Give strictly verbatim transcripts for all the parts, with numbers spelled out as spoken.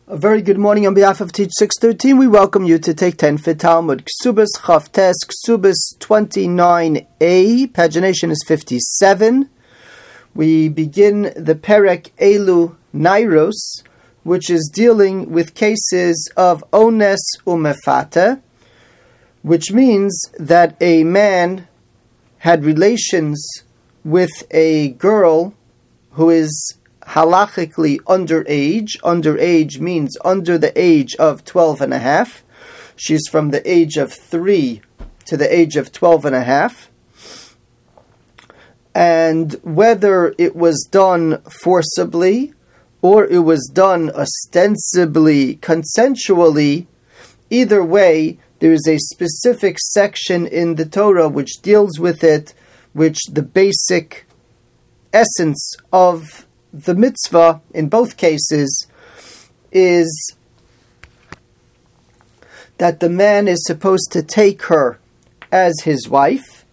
A very good morning on behalf of Teach six thirteen. We welcome you to take ten for Talmud. Ksubas Chavtes, Ksubas twenty-nine A, pagination is fifty-seven. We begin the Perek Elu Nairos, which is dealing with cases of Ones Umefata, which means that a man had relations with a girl who is halachically underage. Underage means under the age of twelve and a half. She's from the age of three to the age of twelve and a half. And whether it was done forcibly or it was done ostensibly, consensually, either way, there is a specific section in the Torah which deals with it, which the basic essence of the mitzvah in both cases is that the man is supposed to take her as his wife.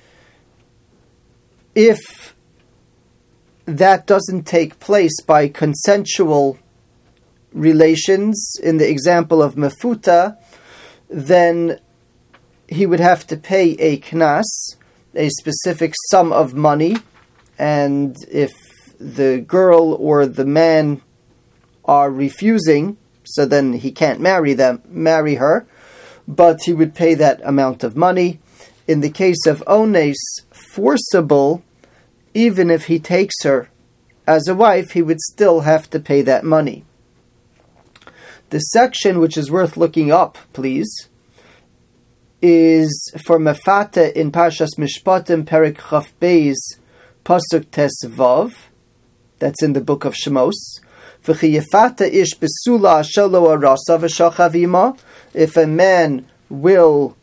If that doesn't take place by consensual relations, in the example of mefuta, then he would have to pay a knas, a specific sum of money, and if the girl or the man are refusing, so then he can't marry them, marry her, but he would pay that amount of money. In the case of ones, forcible, even if he takes her as a wife, he would still have to pay that money. The section which is worth looking up, please, is for Mefata in Parshas Mishpatim, Perek Chaf Beis, Pasuk Tes Vav. That's in the book of Shemos. If a man will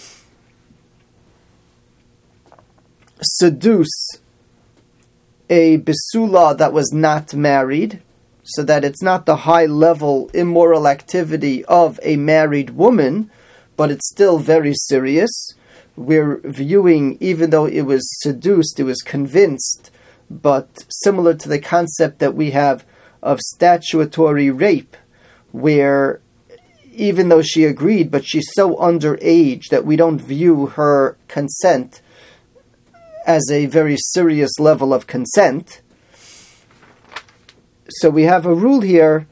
seduce a besula that was not married, so that it's not the high-level immoral activity of a married woman, but it's still very serious. We're viewing, even though it was seduced, it was convinced, but similar to the concept that we have of statutory rape, where even though she agreed, but she's so underage that we don't view her consent as a very serious level of consent. So we have a rule here,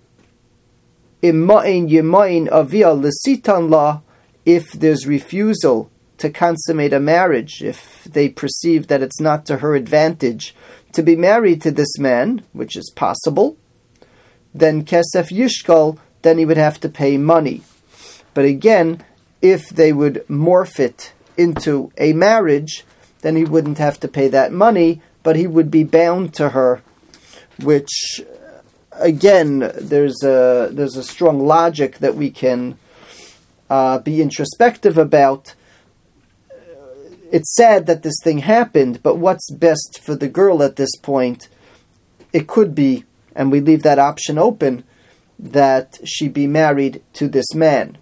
Imma'in Yemain Avia Lesitan La, if there's refusal to consummate a marriage, if they perceive that it's not to her advantage to be married to this man, which is possible, then kesef yishkol, then he would have to pay money. But again, if they would morph it into a marriage, then he wouldn't have to pay that money, but he would be bound to her, which, again, there's a, there's a strong logic that we can uh, be introspective about. It's sad that this thing happened, but what's best for the girl at this point? It could be, and we leave that option open, that she be married to this man.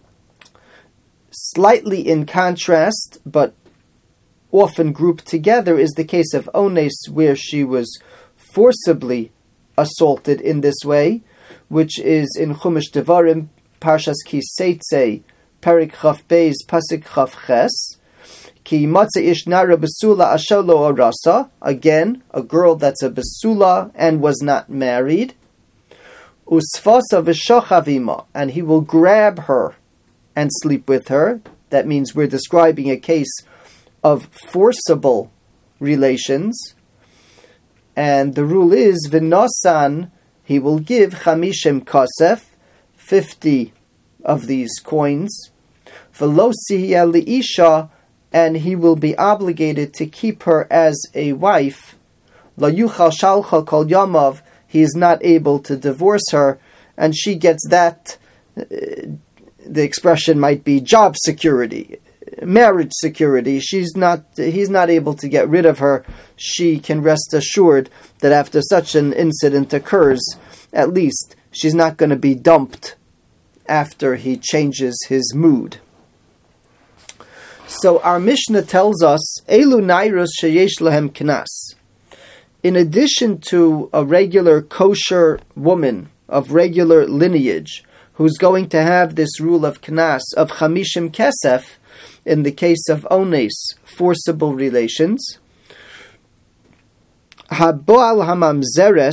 Slightly in contrast, but often grouped together, is the case of Ones, where she was forcibly assaulted in this way, which is in Chumash Devarim, Parshas Ki Seitzei, Perek Chaf Beis, Pasuk Chaf Ches. Again, a girl that's a besula and was not married. And he will grab her and sleep with her. That means we're describing a case of forcible relations. And the rule is, V'nosan, he will give chamishim kosef, fifty of these coins. V'losi li'isha, and he will be obligated to keep her as a wife. Lo yuchal shalcha kol yamav, he is not able to divorce her, and she gets that, uh, the expression might be job security, marriage security. She's not, he's not able to get rid of her. She can rest assured that after such an incident occurs, at least she's not going to be dumped after he changes his mood. So our Mishnah tells us, Elu Nairos sheyesh lahem knas. In addition to a regular kosher woman of regular lineage, who's going to have this rule of knas, of chamishim kesef, in the case of ones, forcible relations. Haboal hamamzeres,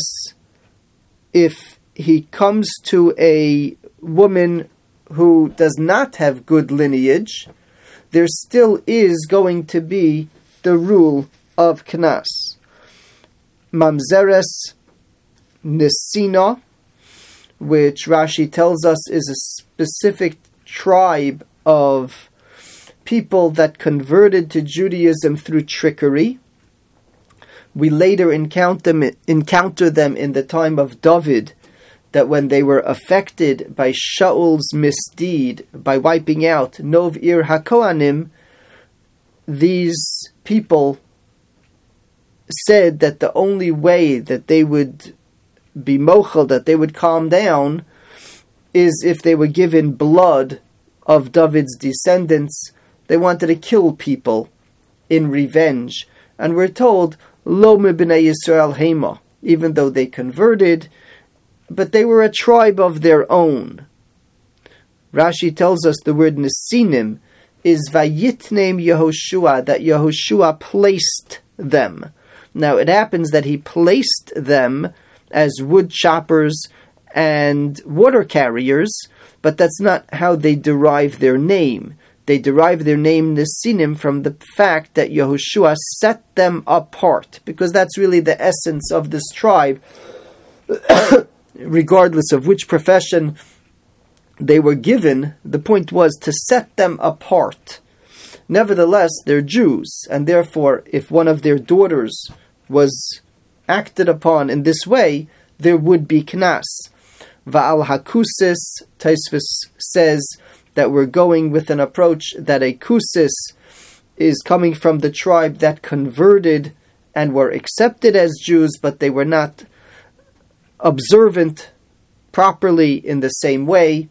if he comes to a woman who does not have good lineage, there still is going to be the rule of knas. Mamzeres Nisina, which Rashi tells us is a specific tribe of people that converted to Judaism through trickery. We later encounter them, encounter them in the time of David, that when they were affected by Shaul's misdeed, by wiping out Nov Ir HaKohanim, these people said that the only way that they would be mochel, that they would calm down, is if they were given blood of David's descendants. They wanted to kill people in revenge. And we're told, Lo me b'nei Yisrael hema, even though they converted, but they were a tribe of their own. Rashi tells us the word nesinim is vayitnem Yehoshua, that Yehoshua placed them. Now it happens that he placed them as wood choppers and water carriers, but that's not how they derive their name. They derive their name Nesinim from the fact that Yehoshua set them apart, because that's really the essence of this tribe, regardless of which profession they were given. The point was to set them apart. Nevertheless, they're Jews, and therefore, if one of their daughters was acted upon in this way, there would be knas. Va'al hakusis, Tosfos says that we're going with an approach that a kusis is coming from the tribe that converted and were accepted as Jews, but they were not observant properly in the same way.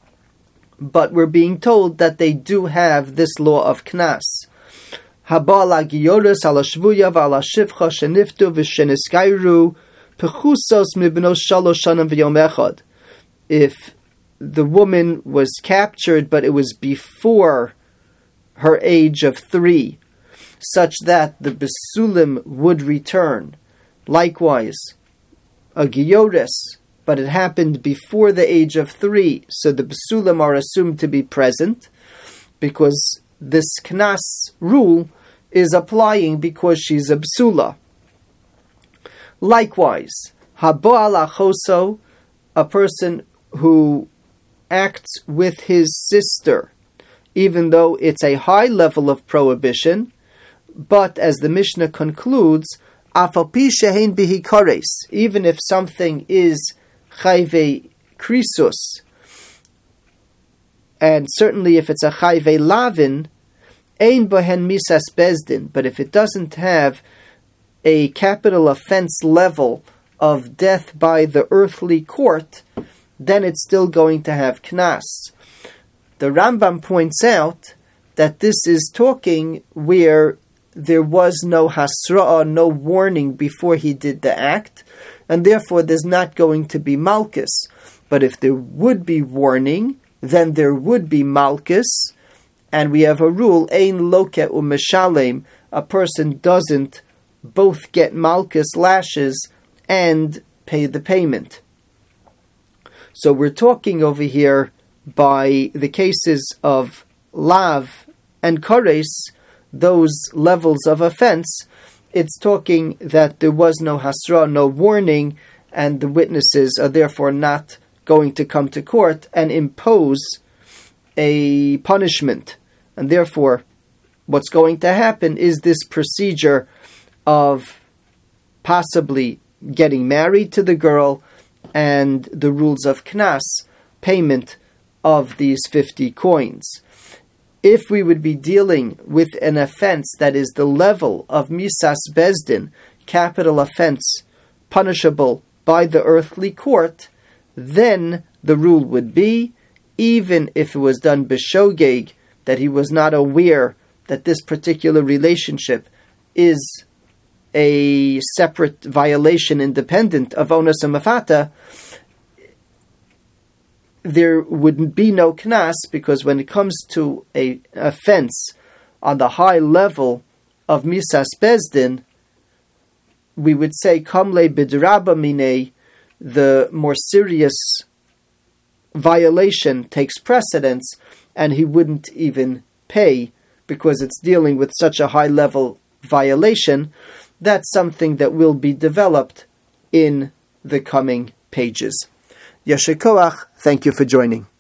But we're being told that they do have this law of knas. Habala giyoros ala shvuya v'ala shivcha sheniftu v'sheniskayru pechusos mibnos shalosh shanam v'yom echad. If the woman was captured, but it was before her age of three, such that the besulim would return. Likewise, a giyores, but it happened before the age of three, so the besulim are assumed to be present, because this knas rule is applying because she's a besula. Likewise, habo'al achoso, a person who acts with his sister, even though it's a high level of prohibition, but as the Mishnah concludes, afal pi shehein bihi kares, even if something is chayve krisus, and certainly if it's a chayve lavin, ein bohen misas bezdin, but if it doesn't have a capital offense level of death by the earthly court, then it's still going to have knas. The Rambam points out that this is talking where there was no hasra'ah, no warning before he did the act, and therefore there's not going to be malchus. But if there would be warning, then there would be malchus, and we have a rule, ein loke u'meshalem, a person doesn't both get malchus lashes and pay the payment. So we're talking over here by the cases of lav and kares, those levels of offense. It's talking that there was no hasra, no warning, and the witnesses are therefore not going to come to court and impose a punishment. And therefore, what's going to happen is this procedure of possibly getting married to the girl and the rules of knas, payment of these fifty coins. If we would be dealing with an offense that is the level of misas bezdin, capital offense, punishable by the earthly court, then the rule would be, even if it was done b'shogeg, that he was not aware that this particular relationship is a separate violation independent of onus and mafata, there wouldn't be no knas, because when it comes to a offense on the high level of misas bezdin, we would say kamle bidraba mine, the more serious violation takes precedence, and he wouldn't even pay because it's dealing with such a high level violation. That's something that will be developed in the coming pages. Yasher koach, thank you for joining.